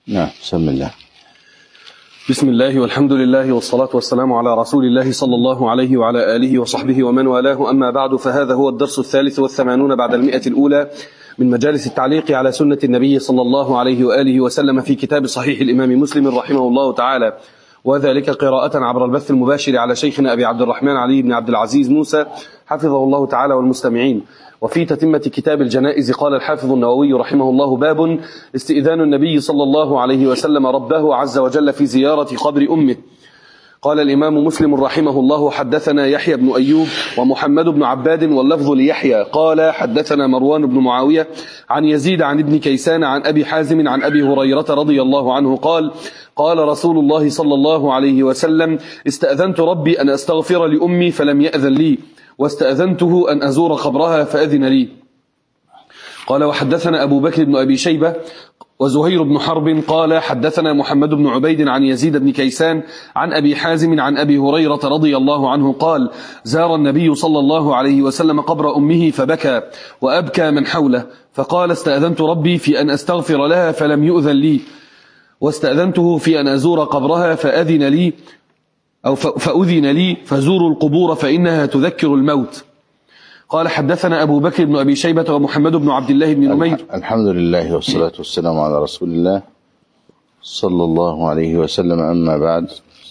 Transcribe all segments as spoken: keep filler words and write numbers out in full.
نعم. بسم الله. بسم الله والحمد لله والصلاة والسلام على رسول الله صلى الله عليه وعلى آله وصحبه ومن والاه، أما بعد، فهذا هو الدرس الثالث والثمانون بعد المئة الأولى من مجالس التعليق على سنة النبي صلى الله عليه وآله وسلم في كتاب صحيح الإمام مسلم رحمه الله تعالى، وذلك قراءة عبر البث المباشر على شيخنا أبي عبد الرحمن علي بن عبد العزيز موسى حفظه الله تعالى والمستمعين. وفي تتمة كتاب الجنائز قال الحافظ النووي رحمه الله: باب استئذان النبي صلى الله عليه وسلم ربه عز وجل في زيارة قبر أمه. قال الإمام مسلم رحمه الله: حدثنا يحيى بن أيوب ومحمد بن عباد واللفظ ليحيى قال حدثنا مروان بن معاوية عن يزيد عن ابن كيسان عن أبي حازم عن أبي هريرة رضي الله عنه قال: قال رسول الله صلى الله عليه وسلم: استأذنت ربي أن أستغفر لأمي فلم يأذن لي، واستأذنته أن أزور قبرها فأذن لي. قال: وحدثنا أبو بكر بن أبي شيبة وزهير بن حرب قال حدثنا محمد بن عبيد عن يزيد بن كيسان عن أبي حازم عن أبي هريرة رضي الله عنه قال: زار النبي صلى الله عليه وسلم قبر أمه فبكى وأبكى من حوله، فقال: استأذنت ربي في أن أستغفر لها فلم يؤذن لي، واستأذنته في أن أزور قبرها فأذن لي أو فأذن لي، فزوروا القبور فإنها تذكر الموت. قال: حدثنا أبو بكر بن أبي شيبة ومحمد بن عبد الله بن نمير. الحمد لله والصلاة والسلام على رسول الله صلى الله عليه وسلم، أما بعد.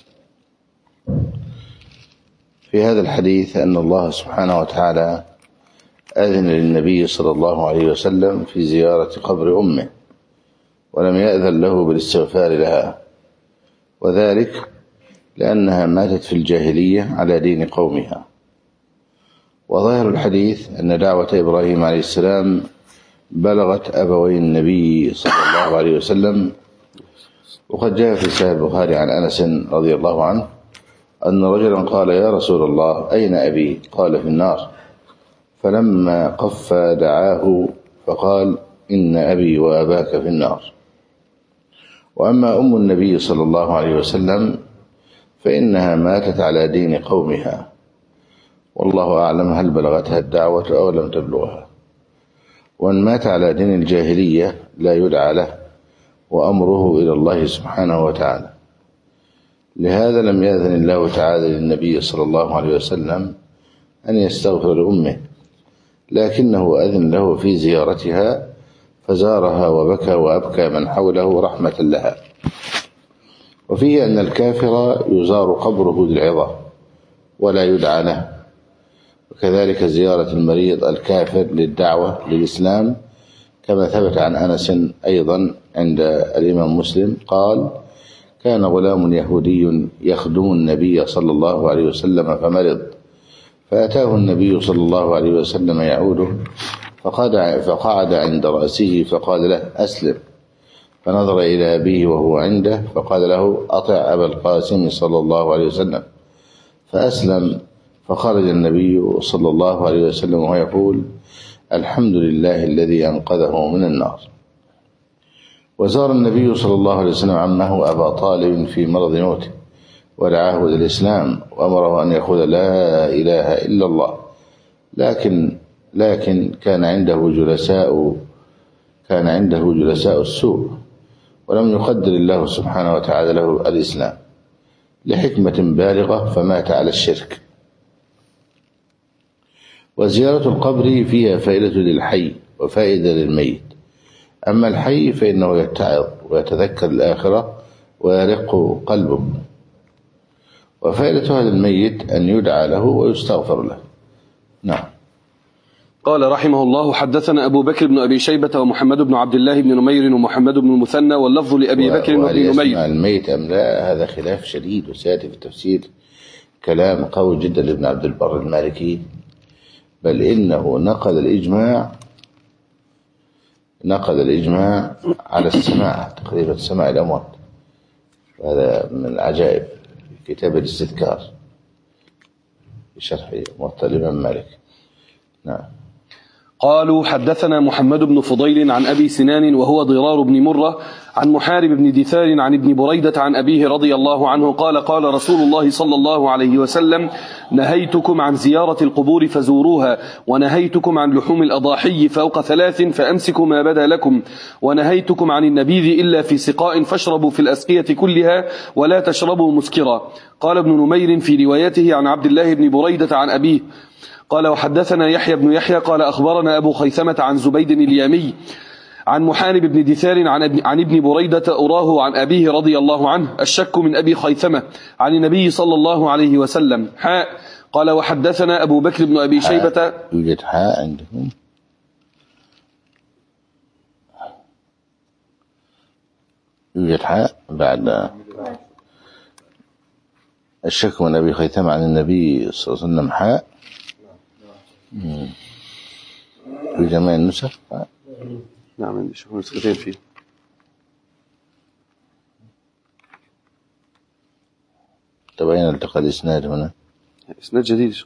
في هذا الحديث أن الله سبحانه وتعالى أذن للنبي صلى الله عليه وسلم في زيارة قبر أمه، ولم يأذن له بالاستغفار لها، وذلك لأنها ماتت في الجاهلية على دين قومها. وظاهر الحديث أن دعوة إبراهيم عليه السلام بلغت أبوي النبي صلى الله عليه وسلم. وقد جاء في صحيح البخاري عن أنس رضي الله عنه أن رجلا قال: يا رسول الله، أين أبي؟ قال: في النار. فلما قف دعاه فقال: إن أبي وأباك في النار. وأما أم النبي صلى الله عليه وسلم فإنها ماتت على دين قومها، والله أعلم هل بلغتها الدعوة أو لم تبلغها. وأن مات على دين الجاهلية لا يدعى له، وأمره إلى الله سبحانه وتعالى. لهذا لم يأذن الله تعالى للنبي صلى الله عليه وسلم أن يستغفر لأمه، لكنه أذن له في زيارتها، فزارها وبكى وأبكى من حوله رحمة لها. وفيه أن الكافر يزار قبره للعظة ولا يدعى له، وكذلك زيارة المريض الكافر للدعوة للإسلام، كما ثبت عن أنس أيضا عند الإمام مسلم قال: كان غلام يهودي يخدم النبي صلى الله عليه وسلم فمرض، فأتاه النبي صلى الله عليه وسلم يعوده، فقعد عند رأسه فقال له: أسلم. فنظر إلى أبيه وهو عنده فقال له: أطع أبا القاسم صلى الله عليه وسلم، فأسلم. فخرج النبي صلى الله عليه وسلم وهو يقول: الحمد لله الذي أنقذه من النار. وزار النبي صلى الله عليه وسلم عمه أبا طالب في مرض موته، ودعاه إلى الإسلام، وأمره أن يقول: لا إله إلا الله. لكن لكن كان عنده جلساء كان عنده جلساء السوء، ولم يقدر الله سبحانه وتعالى له الإسلام لحكمة بالغة، فمات على الشرك. وزيارة القبر فيها فائدة للحي وفائدة للميت. أما الحي فإنه يتعظ ويتذكر الآخرة ويرق قلبه، وفائدة هذا الميت أن يدعى له ويستغفر له. نعم. قال رحمه الله: حدثنا أبو بكر بن أبي شيبة ومحمد بن عبد الله بن نمير ومحمد بن المثنى واللفظ لأبي بكر بن نمير. يسمع الميت أم لا؟ هذا خلاف شديد، وسيأتي في التفسير كلام قوي جدا لابن عبد البر المالكي، بل إنه نقل الإجماع نقل الإجماع على السماع، تقريبا سماع الأموات. هذا من العجائب في كتاب الاستذكار بشرح موطأ الإمام مالك. نعم. قالوا حدثنا محمد بن فضيل عن أبي سنان وهو ضرار بن مرة عن محارب بن دثار عن ابن بريدة عن أبيه رضي الله عنه قال قال رسول الله صلى الله عليه وسلم نهيتكم عن زيارة القبور فزوروها ونهيتكم عن لحوم الأضاحي فوق ثلاث فأمسكوا ما بدا لكم ونهيتكم عن النبيذ إلا في سقاء فاشربوا في الأسقية كلها ولا تشربوا مسكرا. قال ابن نمير في روايته عن عبد الله بن بريدة عن أبيه قال وحدثنا يحيى بن يحيى قال أخبرنا أبو خيثمة عن زبيد اليامي عن محارب بن دثار عن ابن, عن ابن بريدة أراه عن أبيه رضي الله عنه الشك من أبي خيثمة عن النبي صلى الله عليه وسلم حاء. قال وحدثنا أبو بكر بن أبي شيبة. يوجد حاء عندهم؟ يوجد حاء بعد الشك من أبي خيثمة عن النبي صلى الله عليه وسلم حاء في جميع النسخ. نعم عندي شوف نسختين فيه. طب أين التقى الإسناد هنا؟ إسناد جديد.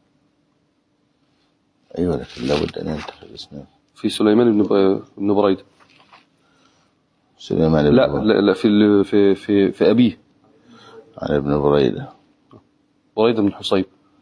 أيوة لكن لابد أن يلتقي الإسناد في سليمان بن بن بريدة. سليمان بن لا لا لا في في في في أبيه عن ابن بريدة بريدة بن حصيب.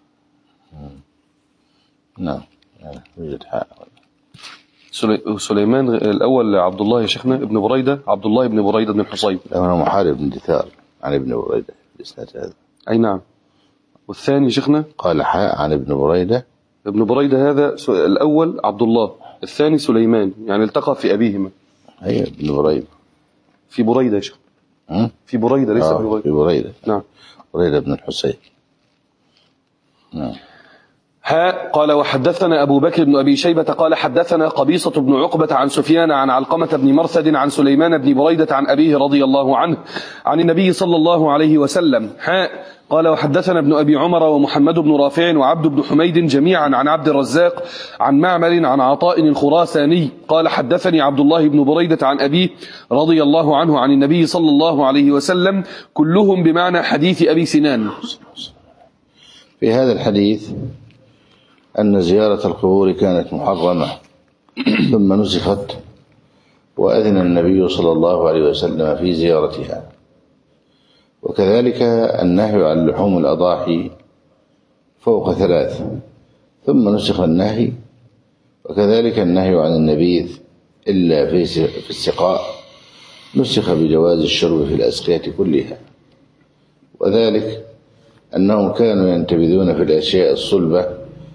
نعم يوجد حاء. سليمان الأول عبد الله يا شيخنا ابن بريدة عبد الله بن بريدة بن الحصيب. هنا محارب بن دثار عن ابن بريدة الإسناد هذا. أي نعم. والثاني شيخنا قال حاء عن ابن بريدة. ابن بريدة هذا الأول عبد الله الثاني سليمان يعني التقى في أبيهما. أي ابن بريدة في بريدة يا شيخ في بريدة ليس آه في بريدة. في بريدة نعم بريدة بن الحسين. نعم. ها قال وحدثنا أبو بكر بن أبي شيبة قال حدثنا قبيصة بن عقبة عن سفيان عن علقمة بن مرثد عن سليمان بن بريدة عن أبيه رضي الله عنه عن النبي صلى الله عليه وسلم. ها قال وحدثنا ابن أبي عمر ومحمد بن رافع وعبد بن حميد جميعا عن عبد الرزاق عن معمر عن عطاء الخراساني قال حدثني عبد الله بن بريدة عن أبيه رضي الله عنه عن النبي صلى الله عليه وسلم كلهم بمعنى حديث أبي سنان. في هذا الحديث أن زيارة القبور كانت محرمة ثم نسخت وأذن النبي صلى الله عليه وسلم في زيارتها، وكذلك النهي عن لحوم الأضاحي فوق ثلاث ثم نسخ النهي، وكذلك النهي عن النبيذ إلا في السقاء نسخ بجواز الشرب في الأسقية كلها، وذلك أنهم كانوا ينتبذون في الأشياء الصلبة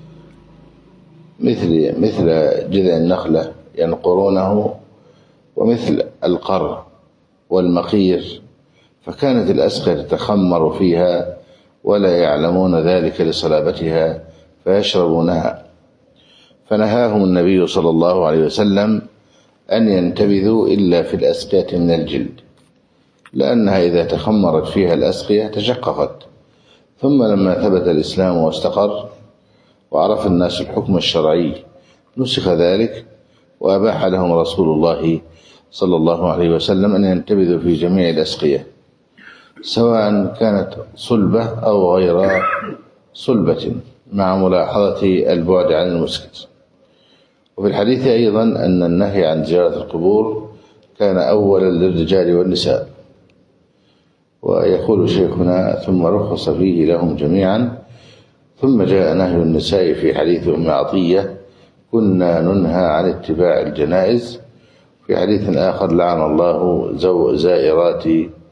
مثل مثل جذع النخلة ينقرونه ومثل القر والمقير، فكانت الأسقية تتخمر فيها ولا يعلمون ذلك لصلابتها فيشربونها، فنهاهم النبي صلى الله عليه وسلم أن ينتبذوا إلا في الأسقية من الجلد، لأنها إذا تخمرت فيها الأسقية تشققت. ثم لما ثبت الإسلام واستقر وعرف الناس الحكم الشرعي نسخ ذلك، وأباح لهم رسول الله صلى الله عليه وسلم أن ينتبذوا في جميع الأسقية سواء كانت صلبة أو غير صلبة، مع ملاحظة البعد عن المسكر. وفي الحديث أيضا أن النهي عن زيارة القبور كان أولا للرجال والنساء، ويقول شيخنا ثم رخص فيه لهم جميعا، ثم جاء نهي النساء في حديث أم عطية كنا ننهى عن اتباع الجنائز، في حديث آخر لعن الله زو زائرات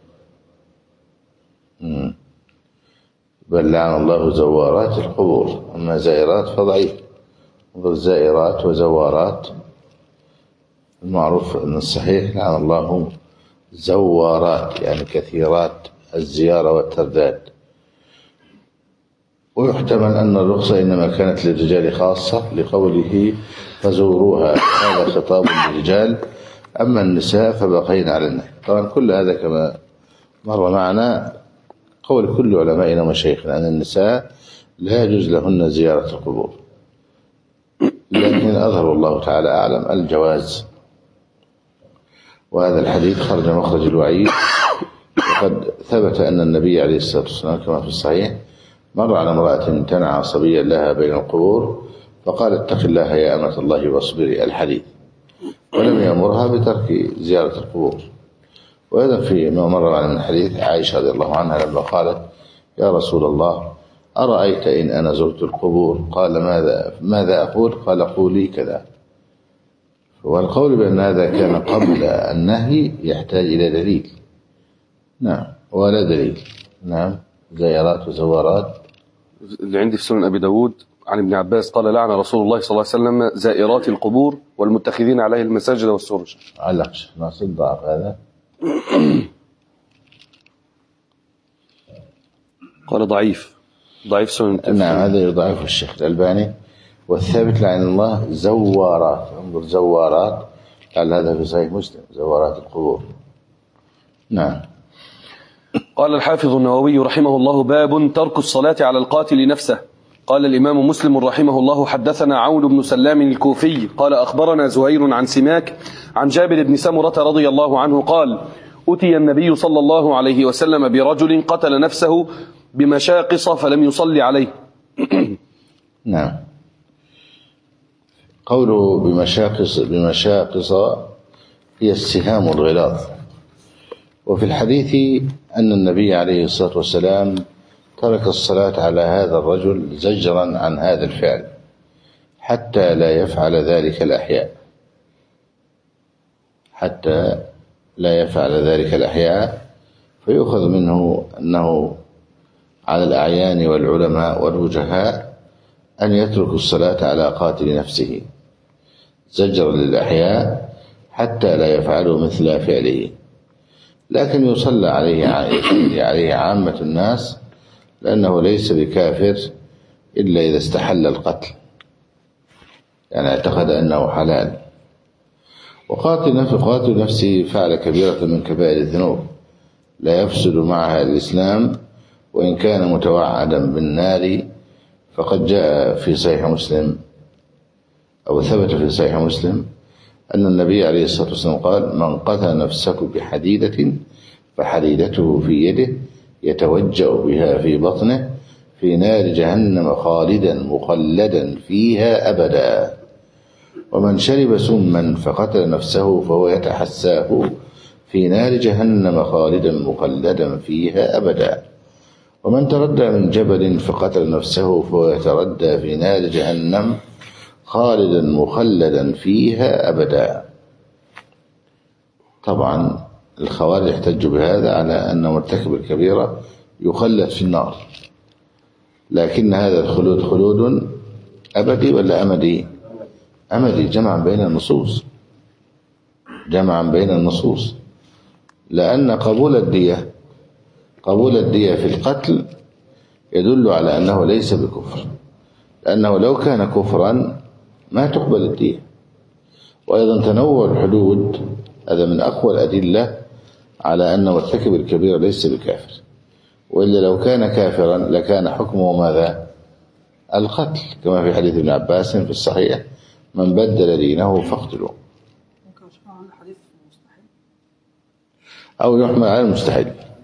بل لعن الله زوارات القبور، أما زائرات فضعيف، زائرات وزوارات المعروف أن الصحيح لعن الله زوارات يعني كثيرات الزيارة والترداد. ويحتمل أن الرخصة إنما كانت للرجال خاصة لقوله فزوروها، هذا خطاب للرجال، أما النساء فبقين على النهي. طبعا كل هذا كما مر معنا قول كل علمائنا ومشايخنا أن النساء لا يجوز لهن زيارة القبور، لكن أظهر الله تعالى أعلم الجواز. وهذا الحديث خرج مخرج الوعيد، وقد ثبت أن النبي عليه الصلاة والسلام كما في الصحيح مر على امرأة تنعى صبيا لها بين القبور فقال اتق الله يا أمة الله واصبري الحديث، ولم يأمرها بترك زيارة القبور. وأيضا في ما مر معنا من حديث عائشة رضي الله عنها لما قالت يا رسول الله أرأيت إن أنا زرت القبور؟ قال ماذا ماذا أقول؟ قال قولي كذا. والقول بأن هذا كان قبل النهي يحتاج إلى دليل. نعم، ولا دليل. نعم، زيارات وزوارات. اللي عندي في سنن أبي داود عن ابن عباس قال لعن رسول الله صلى الله عليه وسلم زائرات القبور والمتخذين عليه المساجد والسرج. علقش ناصر ضعف هذا. قال ضعيف ضعيف سنن. نعم، هذا يضعف الشيخ الألباني. والثابت لعن الله زوارات، انظر زوارات، قال هذا في صحيح مسلم زوارات القبور. نعم. قال الحافظ النووي رحمه الله باب ترك الصلاة على القاتل نفسه. قال الإمام مسلم رحمه الله حدثنا عون بن سلام الكوفي قال أخبرنا زهير عن سماك عن جابر بن سمرة رضي الله عنه قال أتي النبي صلى الله عليه وسلم برجل قتل نفسه بمشاقص فلم يصلي عليه. نعم. قوله بمشاقص بمشاقص هي السهام الغلاظ. وفي الحديث أن النبي عليه الصلاة والسلام ترك الصلاة على هذا الرجل زجرا عن هذا الفعل حتى لا يفعل ذلك الأحياء حتى لا يفعل ذلك الأحياء فيؤخذ منه أنه على الأعيان والعلماء والوجهاء أن يتركوا الصلاة على قاتل نفسه زجرا للأحياء حتى لا يفعلوا مثل فعله، لكن يصلى عليه عليه عامة الناس لأنه ليس بكافر إلا إذا استحل القتل، يعني اعتقد أنه حلال. وقاتل نفسه قاتل نفسه فعل كبيرة من كبائر الذنوب لا يفسد معها الإسلام وإن كان متوعدا بالنار، فقد جاء في صحيح مسلم أو ثبت في صحيح مسلم أن النبي عليه الصلاة والسلام قال من قتل نفسه بحديدة فحديدته في يده يتوجأ بها في بطنه في نار جهنم خالدا مخلدا فيها أبدا، ومن شرب سما فقتل نفسه فهو يتحساه في نار جهنم خالدا مخلدا فيها أبدا، ومن تردى من جبل فقتل نفسه فهو يتردى في نار جهنم خالدا مخلدا فيها أبدا. طبعا الخوارج يحتج بهذا على أن مرتكب الكبيرة يخلد في النار، لكن هذا الخلود خلود أبدي ولا أمدي؟ أمدي، جمعا بين النصوص جمعا بين النصوص لأن قبول الدية قبول الدية في القتل يدل على أنه ليس بكفر، لأنه لو كان كفرا ما تقبل الدية. وأيضا تنوع الحدود هذا من أقوى الأدلة على أن مرتكب الكبيرة ليس بكافر، وإلا لو كان كافرا لكان حكمه ماذا؟ القتل، كما في حديث ابن عباس في الصحيح من بدل دينه فاقتلوه. أو يحمل على المستحيل.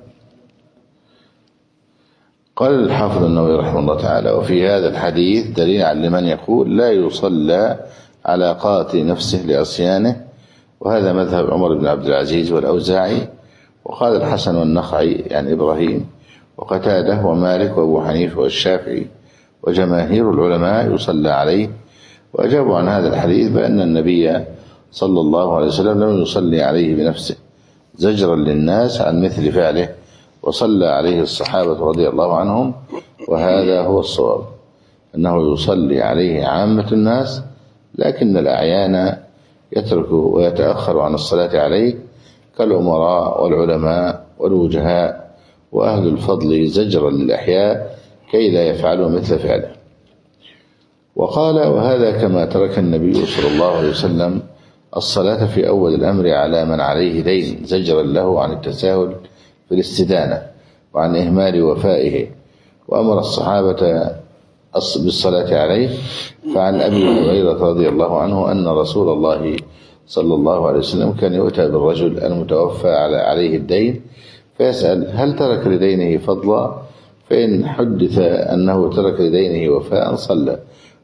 قال الحافظ النووي رحمه الله تعالى وفي هذا الحديث دليل على من يقول لا يصلى على قاتل نفسه لعصيانه، وهذا مذهب عمر بن عبد العزيز والأوزاعي، وقال الحسن والنخعي يعني إبراهيم وقتاده ومالك وأبو حنيفة والشافعي وجماهير العلماء يصلى عليه. وأجابوا عن هذا الحديث بأن النبي صلى الله عليه وسلم لم يصلي عليه بنفسه زجرا للناس عن مثل فعله، وصلى عليه الصحابة رضي الله عنهم، وهذا هو الصواب أنه يصلي عليه عامة الناس، لكن الأعيان يترك ويتأخر عن الصلاة عليه كالأمراء والعلماء والوجهاء وأهل الفضل زجرا للأحياء كي لا يفعلوا مثل فعله. وقال وهذا كما ترك النبي صلى الله عليه وسلم الصلاة في أول الأمر على من عليه دين زجرا له عن التساهل في الاستدانة وعن إهمال وفائه، وأمر الصحابة بالصلاة عليه. فعن أبي هريرة رضي الله عنه أن رسول الله صلى الله عليه وسلم كان يؤتى بالرجل المتوفى عليه الدين فيسأل هل ترك لدينه فضلا، فإن حدث أنه ترك لدينه وفاء صلى،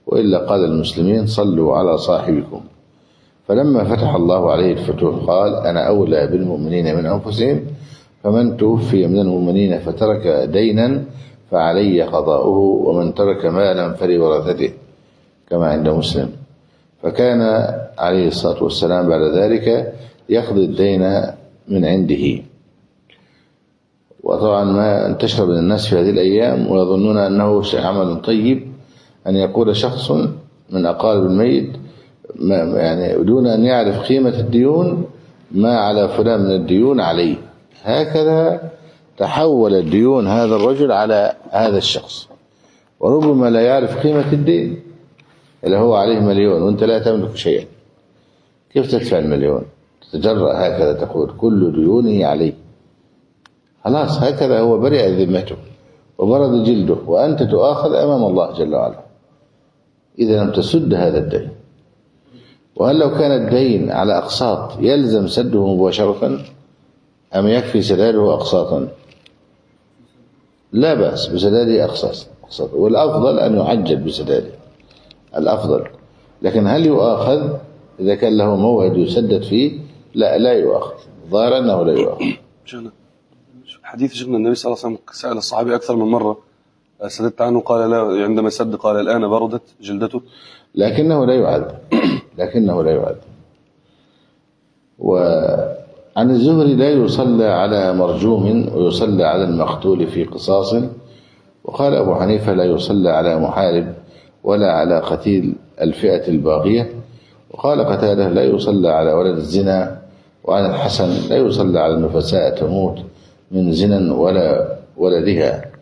وإلا قال المسلمين صلوا على صاحبكم. فلما فتح الله عليه الفتوح قال أنا أولى بالمؤمنين من أنفسهم، فمن توفي من المؤمنين فترك دينا فعلي قضاؤه، ومن ترك مالا فلورثته، كما عند مسلم. فكان عليه الصلاة والسلام بعد ذلك يقضي الدين من عنده. وطبعا ما انتشر بين الناس في هذه الأيام ويظنون أنه عمل طيب أن يقول شخص من أقارب الميت يعني دون أن يعرف قيمة الديون ما على فلان من الديون عليه. هكذا تحول الديون هذا الرجل على هذا الشخص، وربما لا يعرف قيمة الدين، اللي هو عليه مليون وانت لا تملك شيئا، كيف تدفع المليون؟ تتجرأ هكذا تقول كل ديونه عليه، خلاص هكذا هو برئ ذمته وبرد جلده، وأنت تؤاخذ أمام الله جل وعلا إذا لم تسد هذا الدين. وهل لو كان الدين على أقساط يلزم سده مباشرة أم يكفي سداده أقساطا؟ لا بأس بسداده أقساط، والأفضل أن يعجل بسداده الأفضل. لكن هل يؤاخذ إذا كان له موعد يسدد فيه؟ لا لا يؤاخذ، ظاهر أنه لا يؤاخذ. حديث شيخنا النبي صلى الله عليه وسلم سأل الصحابي أكثر من مرة سددت عنه، قال لا، عندما سد قال الآن بردت جلدته، لكنه لا يعد لكنه لا يعد. وعن الزهري لا يصلى على مرجوم ويصلى على المقتول في قصاص. وقال أبو حنيفة لا يصلى على محارب ولا على قتيل الفئة الباغية. وقال قتادة لا يصلى على ولد الزنا. وعن الحسن لا يصلى على النفساء تموت من زنا ولا ولدها.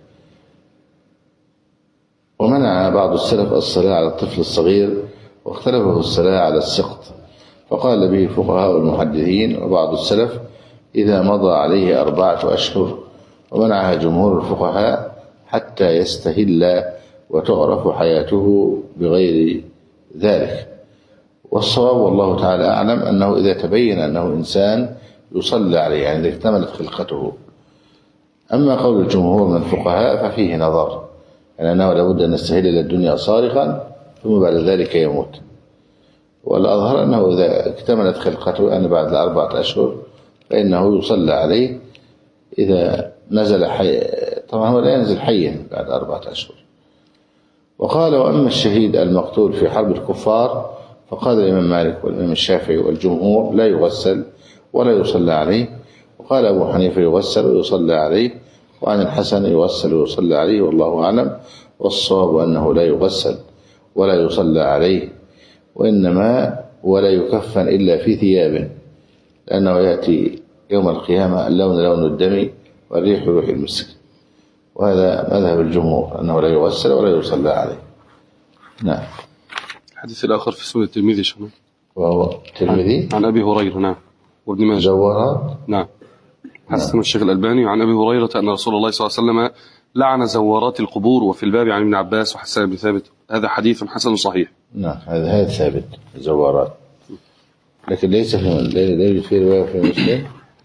ومنع بعض السلف الصلاة على الطفل الصغير، واختلفوا في الصلاة على السقط، فقال به فقهاء المحدثين وبعض السلف إذا مضى عليه أربعة أشهر، ومنعها جمهور الفقهاء حتى يستهل وتعرف حياته بغير ذلك. والصواب والله تعالى أعلم أنه إذا تبين أنه إنسان يصلى عليه، يعني إذا اكتملت خلقته. أما قول الجمهور من الفقهاء ففيه نظر، يعني أنه لابد أن يستهل إلى الدنيا صارخا ثم بعد ذلك يموت. والأظهر أنه إذا اكتملت خلقته أن بعد الأربعة أشهر فإنه يصلى عليه إذا نزل حي. طبعا هو لا ينزل حيا بعد أربعة أشهر. وقال وأما الشهيد المقتول في حرب الكفار فقال الإمام مالك والإمام الشافعي والجمهور لا يغسل ولا يصلى عليه. وقال أبو حنيفة يغسل ويصلى عليه. وعن الحسن يغسل ويصلى عليه والله أعلم. والصواب أنه لا يغسل ولا يصلى عليه، وإنما ولا يكفن إلا في ثيابه، لأنه يأتي يوم القيامة اللون لون الدم والريح روح المسك. وهذا مذهب الجمهور أنه لا يغسل ولا يصلى عليه. نعم. الحديث الآخر في سنة الترمذي شنو؟ وهو الترمذي عن أبي هريرة نعم وابن ماجه زورات نعم حسن الشيخ الألباني. عن أبي هريرة أن رسول الله صلى الله عليه وسلم لعن زوارات القبور، وفي الباب عن ابن عباس وحسان بن ثابت. هذا حديث حسن صحيح. نعم هذا هذا ثابت زوارات، لكن ليس في ليس في رواية في مسلم.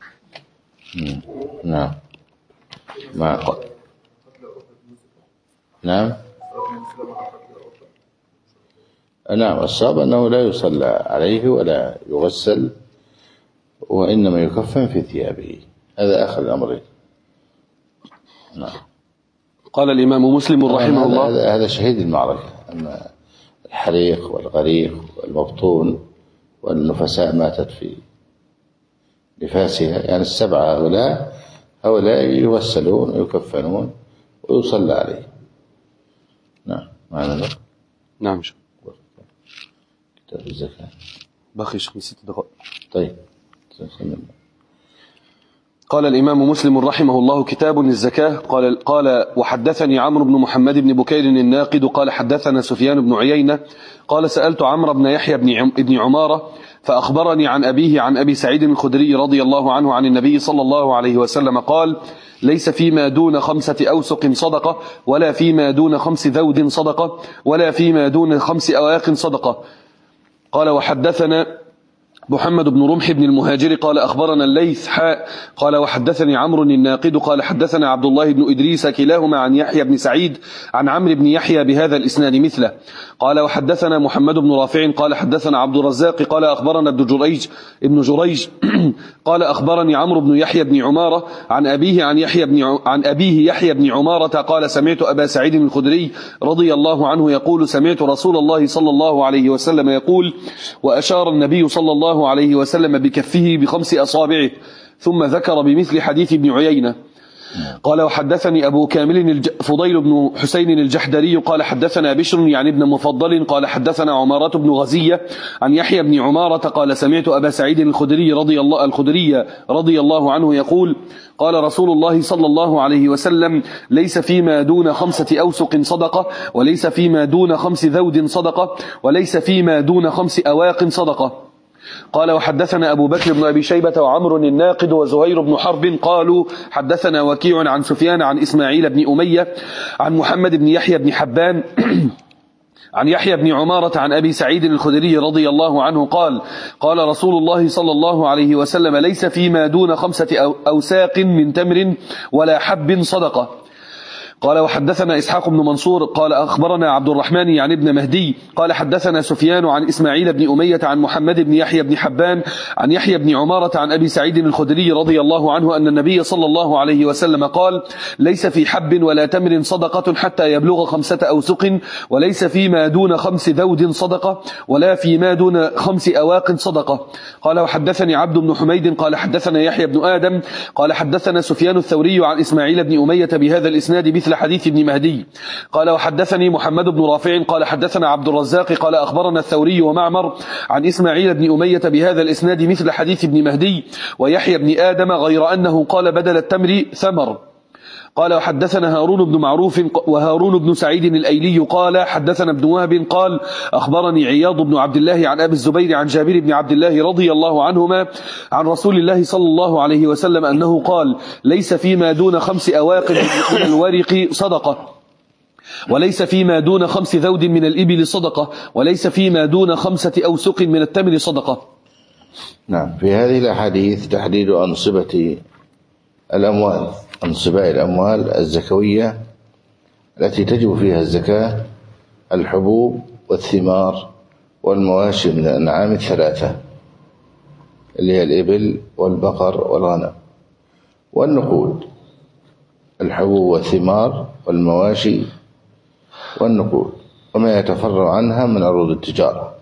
نعم ما نعم نعم الصواب أنه لا يصلى عليه ولا يغسل، وإنما يكفن في ثيابه. هذا آخر الأمرين. نعم. قال الإمام مسلم رحمه الله هذا هذا شهيد المعركة. أما الحريق والغريق والمبطون والنفساء ماتت في نفاسها، يعني السبعة هؤلاء هؤلاء يغسلون ويكفنون ويصلى عليه. نعم معنا نقل. نعم شو كتاب الزكاة باقي شيخ ست دقائق. طيب. قال الإمام مسلم رحمه الله كتاب الزكاة. قال قال وحدثني عمرو بن محمد بن بكير الناقد قال حدثنا سفيان بن عيينة قال سألت عمرو بن يحيى بن عمارة فأخبرني عن أبيه عن أبي سعيد الخدري رضي الله عنه عن النبي صلى الله عليه وسلم قال ليس فيما دون خمسة أوسق صدقة، ولا فيما دون خمس ذود صدقة، ولا فيما دون خمس أواق صدقة. قال وحدثنا محمد بن رمح بن المهاجر قال أخبرنا الليث حاء قال وحدثني عمرو الناقد قال حدثنا عبد الله بن إدريس كلاهما عن يحيى بن سعيد عن عمرو بن يحيى بهذا الإسناد مثله. قال وحدثنا محمد بن رافع قال حدثنا عبد الرزاق قال أخبرنا ابن جريج ابن جريج قال أخبرني عمرو بن يحيى بن عمارة عن أبيه عن يحيى بن عن أبيه يحيى بن عمارة قال سمعت أبا سعيد الخدري رضي الله عنه يقول سمعت رسول الله صلى الله عليه وسلم يقول وأشار النبي صلى الله عليه وسلم بكفه بخمس أصابعه ثم ذكر بمثل حديث ابن عيينة. قال وحدثني أبو كامل الج... فضيل بن حسين الجحدري قال حدثنا بشر يعني ابن مفضل قال حدثنا عمارة بن غزية عن يحيى بن عمارة قال سمعت أبا سعيد الخدري رضي الله الخدري رضي الله عنه يقول قال رسول الله صلى الله عليه وسلم ليس فيما دون خمسة أوسق صدقة وليس فيما دون خمس ذود صدقة وليس فيما دون خمس أواق صدقة. قال وحدثنا أبو بكر بن أبي شيبة وعمر الناقد وزهير بن حرب قالوا حدثنا وكيع عن سفيان عن إسماعيل بن أمية عن محمد بن يحيى بن حبان عن يحيى بن عمارة عن أبي سعيد الخدري رضي الله عنه قال قال رسول الله صلى الله عليه وسلم ليس فيما دون خمسة أوساق من تمر ولا حب صدقة. قال وحدثنا إسحاق بن منصور قال أخبرنا عبد الرحمن يعني ابن مهدي قال حدثنا سفيان عن إسماعيل بن أمية عن محمد بن يحيى بن حبان عن يحيى بن عمارة عن أبي سعيد الخدري رضي الله عنه أن النبي صلى الله عليه وسلم قال ليس في حب ولا تمر صدقة حتى يبلغ خمسة أوسق وليس فيما دون خمس ذود صدقة ولا فيما دون خمس أواق صدقة. قال وحدثني عبد بن حميد قال حدثنا يحيى بن آدم قال حدثنا سفيان الثوري عن إسماعيل بن أمية بهذا الإسناد مثل حديث ابن مهدي. قال وحدثني محمد بن رافع قال حدثنا عبد الرزاق قال أخبرنا الثوري ومعمر عن إسماعيل بن أمية بهذا الإسناد مثل حديث ابن مهدي ويحيى بن آدم غير أنه قال بدل التمر ثمر. قال وحدثنا هارون بن معروف وهارون بن سعيد الأيلي قال حدثنا ابن وهب قال أخبرني عياض بن عبد الله عن أبي الزبير عن جابر بن عبد الله رضي الله عنهما عن رسول الله صلى الله عليه وسلم أنه قال ليس فيما دون خمس أواق من الورق صدقة وليس فيما دون خمس ذود من الإبل صدقة وليس فيما دون خمسة أوسق من التمر صدقة. نعم. في هذه الأحاديث تحديد أنصبة الأموال أنصباء الأموال الزكوية التي تجب فيها الزكاة الحبوب والثمار والمواشي من الأنعام الثلاثة اللي هي الإبل والبقر والغنم والنقود. الحبوب والثمار والمواشي والنقود وما يتفرع عنها من عروض التجارة.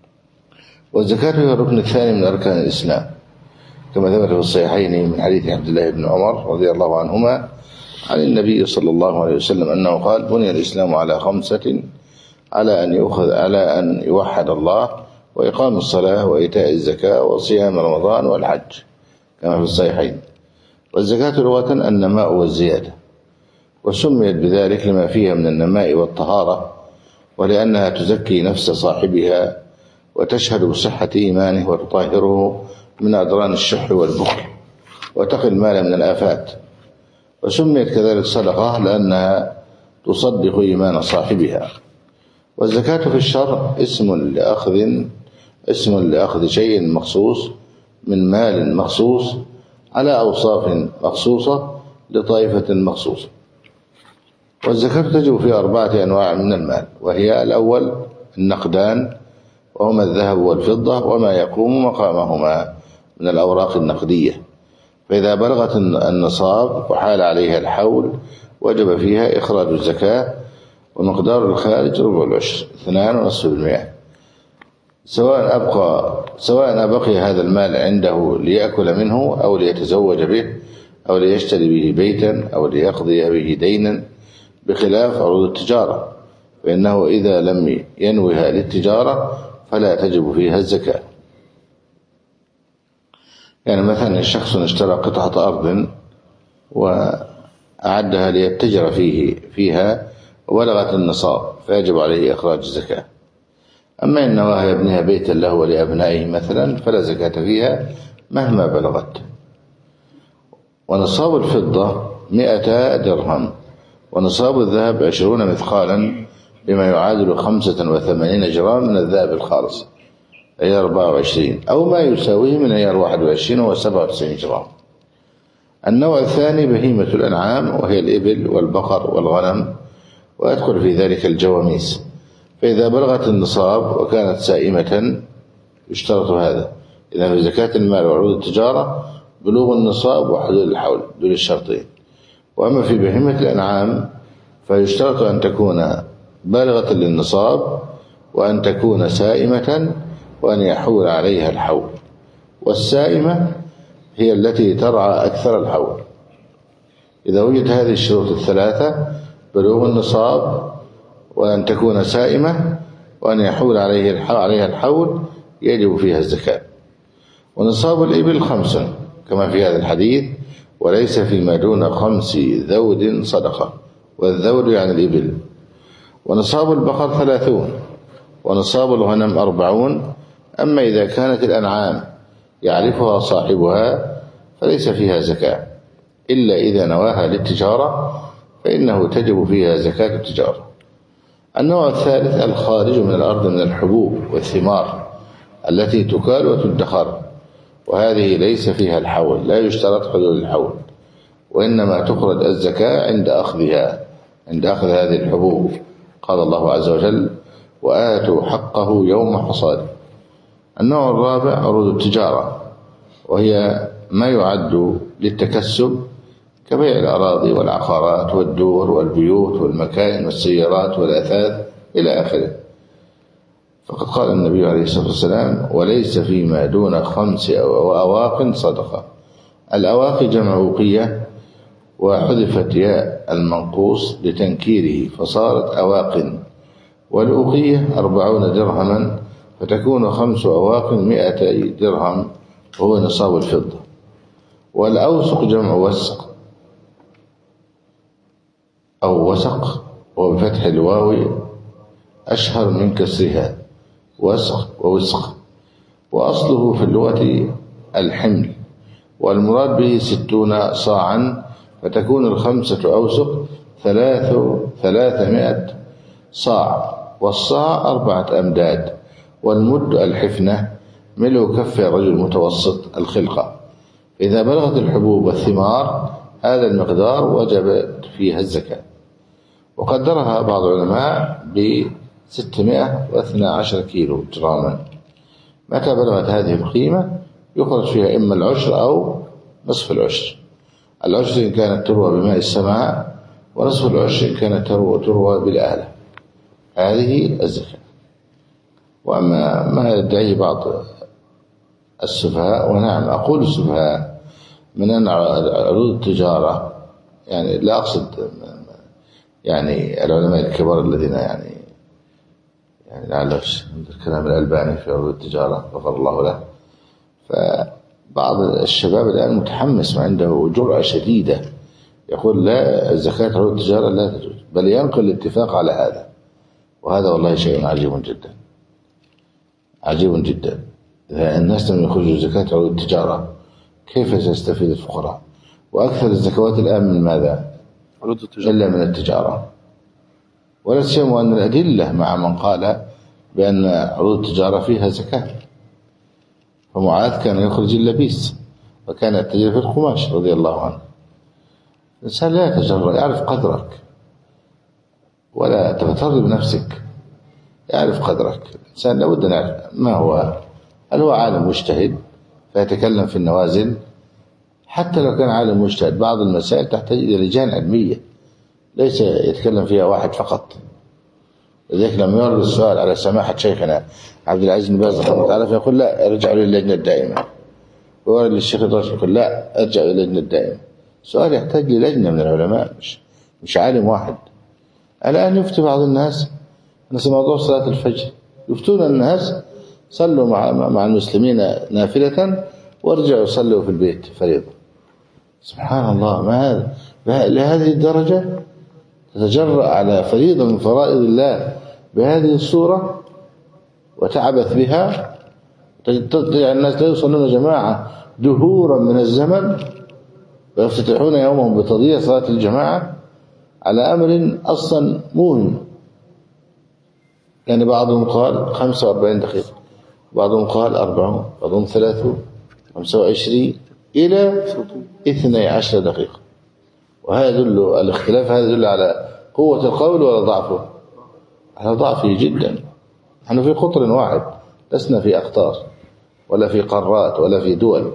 والزكاة هي الركن الثاني من أركان الإسلام كما ثبت في الصحيحين من حديث عبد الله بن عمر رضي الله عنهما عن النبي صلى الله عليه وسلم أنه قال بني الإسلام على خمسة على أن يؤخذ على أن يوحد الله وإقام الصلاة وإيتاء الزكاة وصيام رمضان والحج كما في الصحيحين. والزكاة لغة النماء والزيادة وسميت بذلك لما فيها من النماء والطهارة ولأنها تزكي نفس صاحبها وتشهد بصحة إيمانه وتطهره من أدران الشح والبخل وتقي المال من الآفات. وسميت كذلك صدقة لأنها تصدق إيمان صاحبها. والزكاة في الشرع اسم لأخذ اسم لأخذ شيء مخصوص من مال مخصوص على أوصاف مخصوصة لطائفة مخصوصة. والزكاة تجب في أربعة أنواع من المال وهي الأول النقدان وهما الذهب والفضة وما يقوم مقامهما من الأوراق النقدية. فإذا بلغت النصاب وحال عليها الحول وجب فيها إخراج الزكاة ومقدار الخارج ربع العشر اثنان ونصف بالمئة سواء أبقى سواء بقي هذا المال عنده ليأكل منه أو ليتزوج به أو ليشتري به بيتا أو ليقضي به دينا بخلاف عروض التجارة فإنه إذا لم ينوها للتجارة فلا تجب فيها الزكاة. يعني مثلا الشخص اشترى قطعة أرض وأعدها ليتجر فيه فيها وبلغت النصاب فيجب عليه إخراج الزكاة. أما إن نواه يبنيها بيتا له ولأبنائه مثلا فلا زكاة فيها مهما بلغت. ونصاب الفضة مئة درهم ونصاب الذهب عشرون مثقالا بما يعادل خمسة وثمانين جرام من الذهب الخالص عيار أربعة وعشرين أو ما يساويه من عيار واحد وعشرين وهو سبعة وتسعين جرام. النوع الثاني بهيمة الأنعام وهي الإبل والبقر والغنم، ويدخل في ذلك الجواميس، فإذا بلغت النصاب وكانت سائمة يشترط هذا. إذا في زكاة المال وعروض التجارة بلوغ النصاب وحدود الحول، دول الشرطين. وأما في بهيمة الأنعام فيشترط أن تكون بالغة للنصاب وأن تكون سائمة وأن يحول عليها الحول، والسائمة هي التي ترعى أكثر الحول. إذا وجد هذه الشروط الثلاثة بلوغ النصاب وأن تكون سائمة وأن يحول عليها الحول يجب فيها الزكاة. ونصاب الإبل خمس كما في هذا الحديث: وليس فيما دون خمس ذود صدقة، والذود يعني الإبل. ونصاب البقر ثلاثون، ونصاب الغنم أربعون. أما إذا كانت الأنعام يعرفها صاحبها فليس فيها زكاة، إلا إذا نواها للتجارة فإنه تجب فيها زكاة التجارة. النوع الثالث الخارج من الأرض من الحبوب والثمار التي تكال وتدخر، وهذه ليس فيها الحول، لا يشترط حدود الحول، وإنما تخرج الزكاة عند أخذها، عند أخذ هذه الحبوب. قال الله عز وجل: وآتوا حقه يوم حصاده. النوع الرابع عروض التجارة، وهي ما يعد للتكسب كبيع الأراضي والعقارات والدور والبيوت والمكائن والسيارات والأثاث إلى آخره. فقد قال النبي عليه الصلاة والسلام: وليس فيما دون خمس أواق صدقة. الأواق جمع أوقية، وحذفت ياء المنقوص لتنكيره فصارت أواق، والأوقية أربعون درهما، فتكون خمس أواق مئتي درهم، وهو نصاب الفضة. والأوسق جمع وسق أو وسق، وبفتح الواو أشهر من كسرها، وسق ووسق. وأصله في اللغة الحمل، والمراد به ستون صاعا، فتكون الخمسة أوسق ثلاث ثلاثمائة صاع، والصاع أربعة أمداد، والمد الحفنة ملء كف الرجل المتوسط الخلقة. إذا بلغت الحبوب والثمار هذا المقدار وجبت فيها الزكاة. وقدرها بعض العلماء ب ستمائة واثني عشر كيلو جراما. متى بلغت هذه القيمة يخرج فيها إما العشر أو نصف العشر. العشر إن كانت تروى بماء السماء، ونصف العشر إن كانت تروى, تروى بالآلة. هذه الزكاة. وأما ما يدعيه بعض السفهاء، ونعم أقول السفهاء، من أن عروض التجارة، يعني لا أقصد يعني العلماء الكبار الذين يعني يعني لعل الكلام الألباني في عروض التجارة غفر الله له، فبعض الشباب الآن متحمس وعنده جرأة شديدة يقول لا، الزكاة عروض التجارة لا تجوز، بل ينقل الاتفاق على هذا. وهذا والله شيء عجيب جدا، عجيب جدا. إذا الناس لم يخرجوا زكاة عروض التجارة كيف سيستفيد الفقراء؟ وأكثر الزكوات الآن من ماذا؟ عروض التجارة، إلا من التجارة. ولا سيما أن الأدلة مع من قال بأن عروض التجارة فيها زكاة. فمعاذ كان يخرج اللبيس، وكان يتجر في القماش رضي الله عنه. الإنسان لا يتجرأ، يعرف قدرك ولا تغتر بنفسك، يعرف قدرك. الإنسان لابد أن يعرف ما هو، هل هو عالم مجتهد فيتكلم في النوازل؟ حتى لو كان عالم مجتهد بعض المسائل تحتاج إلى لجان علمية ليس يتكلم فيها واحد فقط. لذلك لما يورد السؤال على سماحة شيخنا عبد العزيز بن باز رحمه الله تعالى فيقول لا، ارجعوا للجنة الدائمة. ويورد للشيخ الراشد يقول لا، ارجعوا للجنة الدائمة. سؤال يحتاج للجنة من العلماء، مش مش عالم واحد. الآن يفتي بعض الناس نفس موضوع صلاة الفجر، يفتون الناس صلوا مع مع المسلمين نافلة وارجعوا صلوا في البيت فريضة. سبحان الله، ما هذا؟ لهذه الدرجة تتجرأ على فريضة من فرائض الله بهذه الصورة وتعبث بها؟ تجعل الناس لا يصلون جماعة دهورا من الزمن ويفتتحون يومهم بتضييع صلاة الجماعة على أمر أصلا موهم. يعني بعضهم قال خمسة وأربعين دقيقة، بعضهم قال أربعون، بعضهم ثلاثون، خمسة وعشرين إلى اثني عشر دقيقة. وهذا يدل الاختلاف هذا يدل على قوة القول ولا ضعفه؟ على ضعفه جدا. نحن في قطر واحد، لسنا في أقطار ولا في قارات ولا في دول.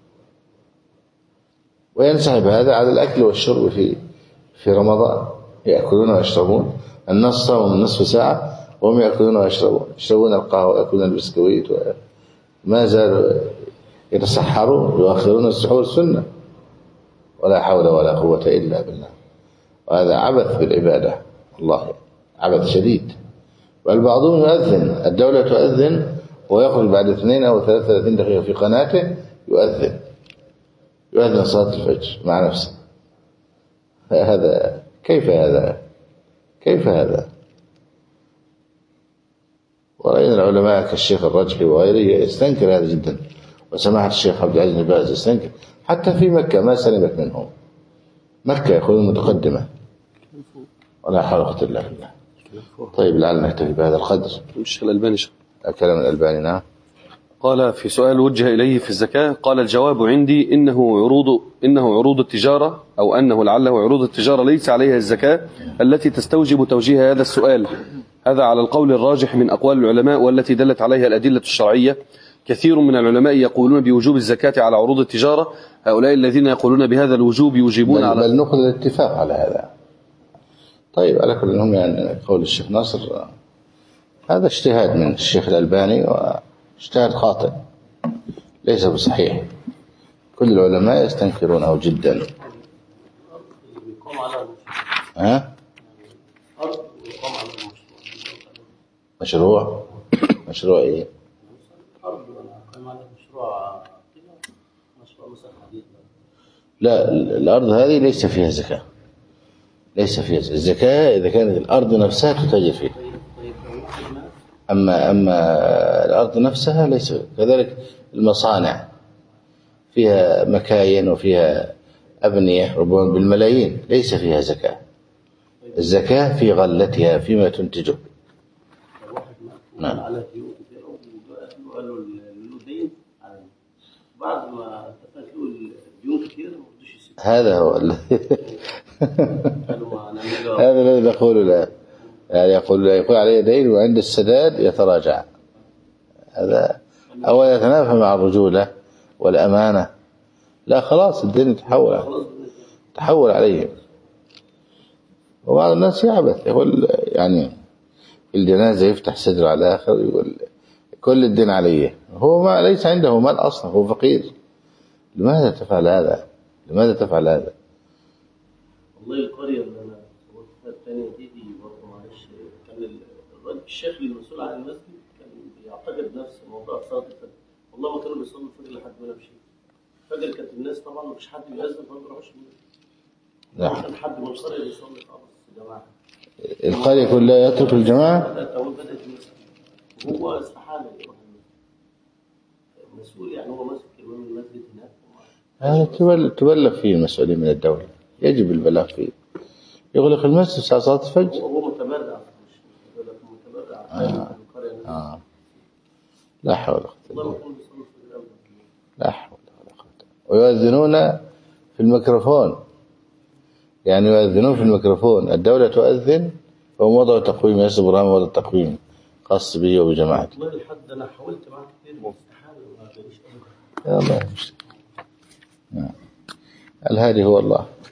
وينسحب هذا على الأكل والشرب في في رمضان، يأكلون ويشربون. الناس صاموا من نصف ساعة وهم يأكلون ويشربون، يشربون القهوة ويأكلون البسكويت وما زالوا يتسحرون، يؤخرون السحور سنة. ولا حول ولا قوة إلا بالله. وهذا عبث بالعبادة، والله عبث شديد. بل بعضهم يؤذن، الدولة تؤذن ويخرج بعد اثنين أو ثلاثة وثلاثين دقيقة في قناته يؤذن يؤذن صلاة الفجر مع نفسه. هذا كيف هذا كيف هذا ورأينا العلماء كالشيخ الرجحي وغيره يستنكر هذا جدا، وسماحة الشيخ عبد العزيز بن باز يستنكر. حتى في مكة ما سلمت منهم، مكة يقولون متقدمة. ولا حول ولا قوة إلا بالله. طيب لعلنا نكتفي بهذا القدر. الشيخ الألباني كلام الألباني. نعم. قال في سؤال وجه إليه في الزكاة، قال الجواب عندي إنه عروض إنه عروض التجارة، أو أنه لعله عروض التجارة ليس عليها الزكاة التي تستوجب توجيه هذا السؤال. هذا على القول الراجح من أقوال العلماء والتي دلت عليها الأدلة الشرعية. كثير من العلماء يقولون بوجوب الزكاة على عروض التجارة، هؤلاء الذين يقولون بهذا الوجوب يوجبون بل على بل نأخذ الاتفاق على هذا. طيب على كل هم يعني قول الشيخ ناصر هذا اجتهاد من الشيخ الألباني، واجتهاد خاطئ ليس بصحيح. كل العلماء يستنكرونه جدا. ها؟ مشروع مشروع ايه؟ لا، الأرض هذه ليس فيها زكاة، ليس فيها زكاة. الزكاة إذا كانت الأرض نفسها تتاجر فيها. أما أما الأرض نفسها ليس كذلك. المصانع فيها مكاين وفيها أبنية ربما بالملايين، ليس فيها زكاة. الزكاة في غلتها فيما تنتجه. نعم. بعد ما تفكروا الديون كثير هذا هو هذا الذي نقول له. يعني يقول يقول عليه دين وعند السداد يتراجع. هذا أو يتنافى مع الرجولة والأمانة. لا خلاص الدين تحول تحول عليهم. وبعض الناس يعبث يقول يعني الجنازة يفتح صدره على الآخر يقول كل الدين عليه، هو ما ليس عنده مال أصلا، هو فقير. لماذا تفعل هذا؟ لماذا تفعل هذا؟ والله القرية اللي أنا وقتها الثانية دي دي برضه معلش، كان الراجل الشيخ المسؤول عن المسجد كان بيعتقد نفس موضوع صلاة الفجر. والله ما كانوا بيصلوا الفجر لحد ما أنا مشيت. الفجر كانت الناس طبعا ما فيش حد بيأذن فما بيروحش. لا. كان حد من القرية بيصلي خالص يا جماعة. القرية كلها يترك الجماعة؟ أول بدأت المسجد وهو استحالة يروح المسؤول، يعني هو ماسك إمام المسجد هناك. هذا تبلغ فيه المسؤولين من الدولة، يجب البلاغ فيه. يغلق المسجد ساعة صلاة الفجر. هو متبرع مش متبرع. آه. آه. لا حول ولا قوة. لا حول ولا قوة. ويؤذنون في الميكروفون، يعني يؤذنون في الميكروفون. الدولة تؤذن وهم وضعوا تقويم، ياسر إبراهيم وضع تقويم خاص به وبجماعته. والله لحد أنا حاولت معك كثير استحالة ما فيش. يا الله. نعم. الهادي هو الله.